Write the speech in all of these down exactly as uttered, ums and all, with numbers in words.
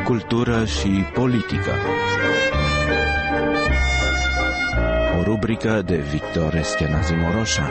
Cultură și politică. O rubrică de Victor Eschenazi Moroșan.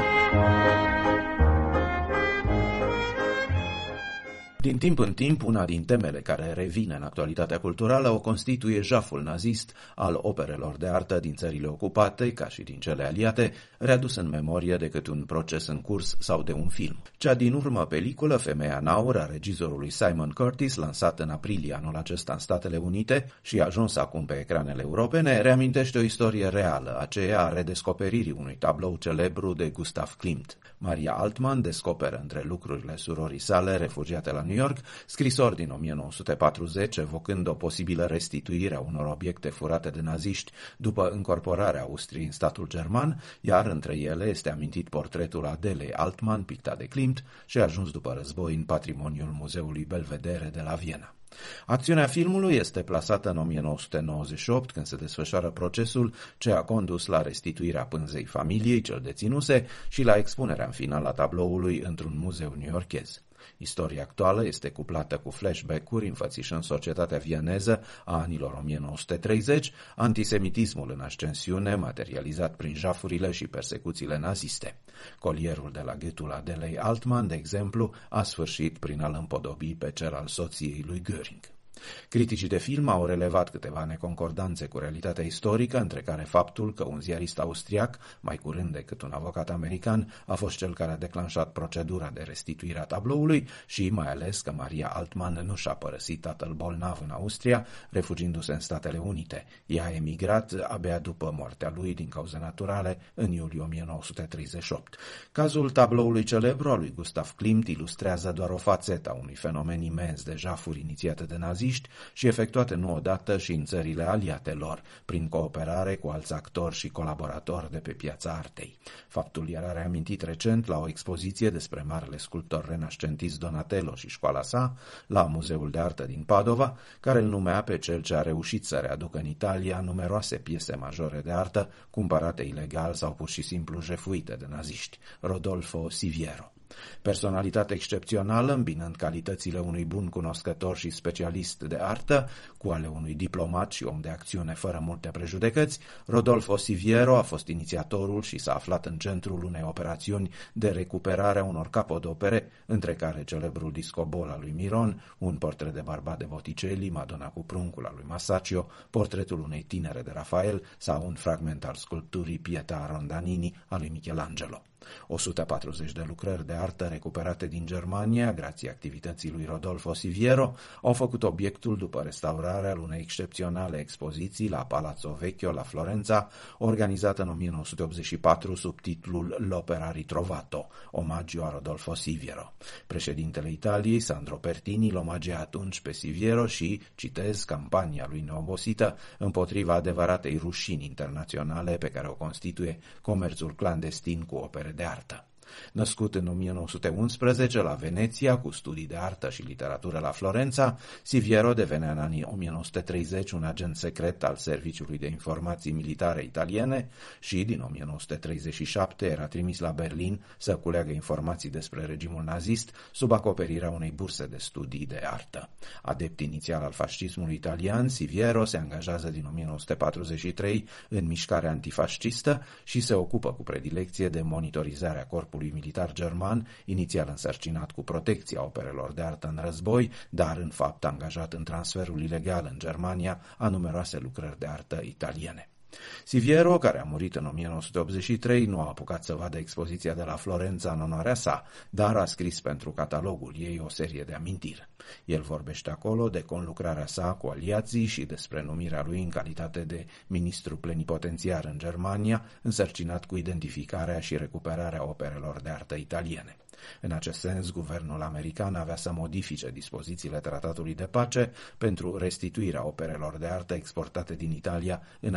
Din timp în timp, una din temele care revine în actualitatea culturală o constituie jaful nazist al operelor de artă din țările ocupate, ca și din cele aliate, readus în memorie de câte un proces în curs sau de un film. Cea din urmă peliculă, Femeia în aur, a regizorului Simon Curtis, lansat în aprilie anul acesta în Statele Unite și ajuns acum pe ecranele europene, reamintește o istorie reală, aceea a redescoperirii unui tablou celebru de Gustav Klimt. Maria Altman descoperă între lucrurile surorii sale, refugiate la New York, scrisori din o mie nouă sute patruzeci evocând o posibilă restituire a unor obiecte furate de naziști după încorporarea Austriei în statul german, iar între ele este amintit portretul Adelei Altman, pictat de Klimt și ajuns după război în patrimoniul Muzeului Belvedere de la Viena. Acțiunea filmului este plasată în o mie nouă sute nouăzeci și opt, când se desfășoară procesul ce a condus la restituirea pânzei familiei ce îl deținuse și la expunerea în final a tabloului într-un muzeu newyorkez. Istoria actuală este cuplată cu flashback-uri înfățișând societatea vieneză a anilor o mie nouă sute treizeci, antisemitismul în ascensiune materializat prin jafurile și persecuțiile naziste. Colierul de la gâtul Adelei Altman, de exemplu, a sfârșit prin a-l împodobi pe cel al soției lui Göring. Criticii de film au relevat câteva neconcordanțe cu realitatea istorică, între care faptul că un ziarist austriac, mai curând decât un avocat american, a fost cel care a declanșat procedura de restituire a tabloului și mai ales că Maria Altman nu și-a părăsit tatăl bolnav în Austria, refugiindu-se în Statele Unite. Ea a emigrat abia după moartea lui din cauze naturale în iulie o mie nouă sute treizeci și opt. Cazul tabloului celebru al lui Gustav Klimt ilustrează doar o fațetă a unui fenomen imens de jafuri inițiate de naziști și efectuate nu odată și în țările aliate lor, prin cooperare cu alți actori și colaboratori de pe piața artei. Faptul era reamintit recent la o expoziție despre marele sculptor renascentist Donatello și școala sa, la Muzeul de Artă din Padova, care îl numea pe cel ce a reușit să readucă în Italia numeroase piese majore de artă, cumpărate ilegal sau pur și simplu jefuite de naziști, Rodolfo Siviero. Personalitate excepțională, îmbinând calitățile unui bun cunoscător și specialist de artă cu ale unui diplomat și om de acțiune fără multe prejudecăți, Rodolfo Siviero a fost inițiatorul și s-a aflat în centrul unei operațiuni de recuperare a unor capodopere, între care celebrul discobol al lui Miron, un portret de bărbat de Botticelli, Madonna cu pruncul al lui Masaccio, portretul unei tinere de Rafael sau un fragment al sculpturii Pietà Rondanini al lui Michelangelo. o sută patruzeci de lucrări de artă recuperate din Germania, grație activității lui Rodolfo Siviero, au făcut obiectul după restaurarea unei excepționale expoziții la Palazzo Vecchio la Florența, organizată în o mie nouă sute optzeci și patru sub titlul L'Opera Ritrovato, omagiu a Rodolfo Siviero. Președintele Italiei, Sandro Pertini, îl omagea atunci pe Siviero și, citez, campania lui neobosită împotriva adevăratei rușini internaționale pe care o constituie comerțul clandestin cu opere de artă. Născut în o mie nouă sute unsprezece la Veneția, cu studii de artă și literatură la Florența, Siviero devenea în anii o mie nouă sute treizeci un agent secret al Serviciului de Informații Militare Italiene și, din o mie nouă sute treizeci și șapte, era trimis la Berlin să culeagă informații despre regimul nazist sub acoperirea unei burse de studii de artă. Adept inițial al fascismului italian, Siviero se angajează din o mie nouă sute patruzeci și trei în mișcarea antifascistă și se ocupă cu predilecție de monitorizarea corpului militar german, inițial însărcinat cu protecția operelor de artă în război, dar în fapt angajat în transferul ilegal în Germania a numeroase lucrări de artă italiene. Siviero, care a murit în o mie nouă sute optzeci și trei, nu a apucat să vadă expoziția de la Florența în onoarea sa, dar a scris pentru catalogul ei o serie de amintiri. El vorbește acolo de conlucrarea sa cu aliații și despre numirea lui în calitate de ministru plenipotențiar în Germania, însărcinat cu identificarea și recuperarea operelor de artă italiene. În acest sens, guvernul american avea să modifice dispozițiile tratatului de pace pentru restituirea operelor de artă exportate din Italia înainte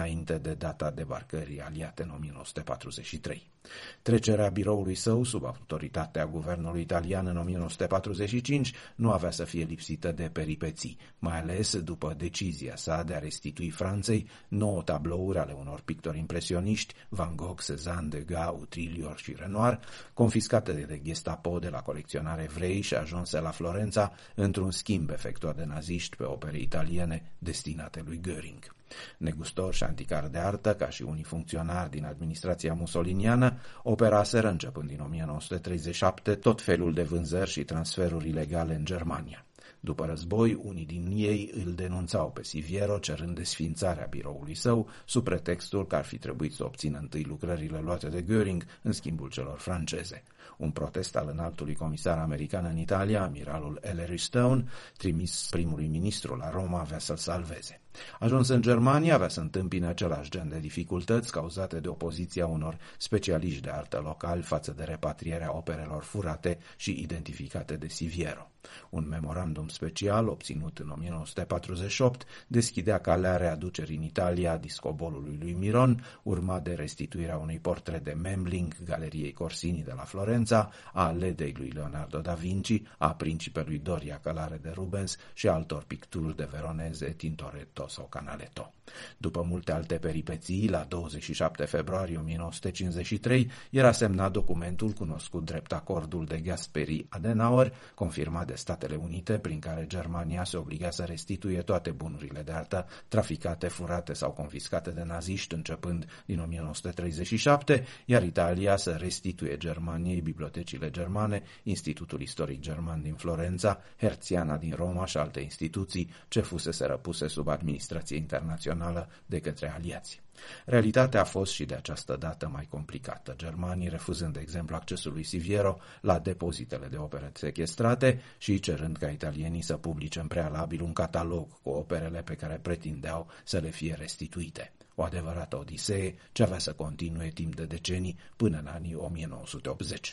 de data debarcării aliate în o mie nouă sute patruzeci și trei. Trecerea biroului său sub autoritatea guvernului italian în o mie nouă sute patruzeci și cinci nu avea să fie lipsită de peripeții, mai ales după decizia sa de a restitui Franței nouă tablouri ale unor pictori impresioniști, Van Gogh, Cézanne, Degas, Utrillior și Renoir, confiscate de Gestapo de la colecționari evrei și ajunse la Florența într-un schimb efectuat de naziști pe opere italiene destinate lui Göring. Negustor și anticar de artă, ca și unii funcționari din administrația mussoliniană, operaseră începând din o mie nouă sute treizeci și șapte tot felul de vânzări și transferuri ilegale în Germania. După război, unii din ei îl denunțau pe Siviero, cerând desființarea biroului său, sub pretextul că ar fi trebuit să obțină întâi lucrările luate de Göring în schimbul celor franceze. Un protest al înaltului comisar american în Italia, amiralul Ellery Stone, trimis primului ministru la Roma, avea să-l salveze. Ajuns în Germania, avea să întâmpine același gen de dificultăți cauzate de opoziția unor specialiști de artă locali față de repatrierea operelor furate și identificate de Siviero. Un memorandum special, obținut în o mie nouă sute patruzeci și opt, deschidea calea readucerii în Italia a discobolului lui Miron, urmat de restituirea unui portret de Memling, Galeriei Corsini de la Florența, a Ledei lui Leonardo da Vinci, a Principelui Doria Călare de Rubens și altor picturi de Veroneze, Tintoretto sau Canaletto. După multe alte peripeții, la douăzeci și șapte februarie o mie nouă sute cincizeci și trei era semnat documentul cunoscut drept Acordul de Gasperi-Adenauer, confirmat de Statele Unite, prin care Germania se obliga să restituie toate bunurile de artă traficate, furate sau confiscate de naziști începând din o mie nouă sute treizeci și șapte, iar Italia să restituie Germaniei bibliotecile germane, Institutul Istoric German din Florența, Hertziana din Roma și alte instituții ce fusese răpuse sub administrație internațională de către aliați. Realitatea a fost și de această dată mai complicată, germanii refuzând, de exemplu, accesul lui Siviero la depozitele de opere sechestrate și cerând ca italienii să publice în prealabil un catalog cu operele pe care pretindeau să le fie restituite. O adevărată odisee ce avea să continue timp de decenii până în anii o mie nouă sute optzeci.